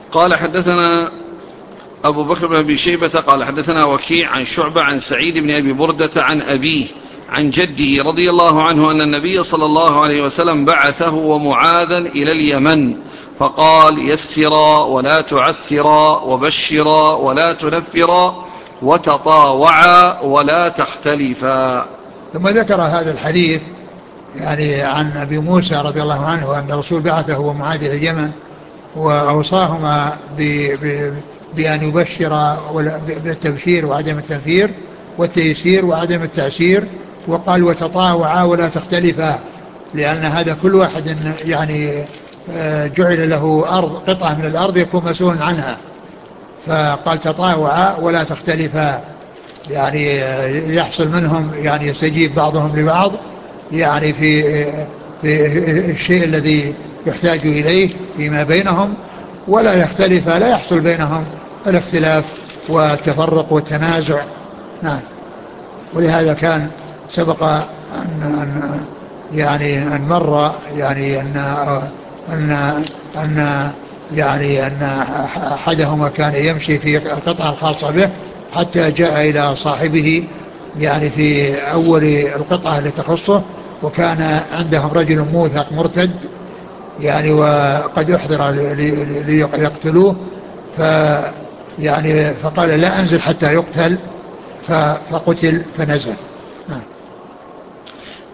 قال حدثنا أبو بكر بن أبي شيبة قال حدثنا وكيع عن شعبة عن سعيد بن أبي بردة عن أبيه عن جده رضي الله عنه أن النبي صلى الله عليه وسلم بعثه ومعاذا إلى اليمن فقال يسرا ولا تعسرا وبشرا ولا تنفرا وتطاوعا ولا تختلفا. ثم ذكر هذا الحديث يعني عن أبي موسى رضي الله عنه أن الرسول بعثه ومعاذ إلى اليمن وأوصاهما بأن يبشر بالتبشير وعدم التنفير والتيسير وعدم التعسير، وقال وتطاوعا ولا تختلفا، لأن هذا كل واحد يعني جعل له أرض قطعة من الأرض يكون مسؤول عنها، فقال تطاوعا ولا تختلفا، يعني يحصل منهم يعني يستجيب بعضهم لبعض يعني في الشيء الذي يحتاج إليه فيما بينهم، ولا يختلف، لا يحصل بينهم الاختلاف والتفرق والتنازع. نعم. ولهذا كان سبق أن مر يعني أن يعني أن أحدهما كان يمشي في القطعة الخاصة به حتى جاء إلى صاحبه يعني في أول القطعة التي تخصه، وكان عندهم رجل موثق مرتد يعني وقد احضر ليقتلوه، يعني فقال لا أنزل حتى يقتل، فقتل فنزل.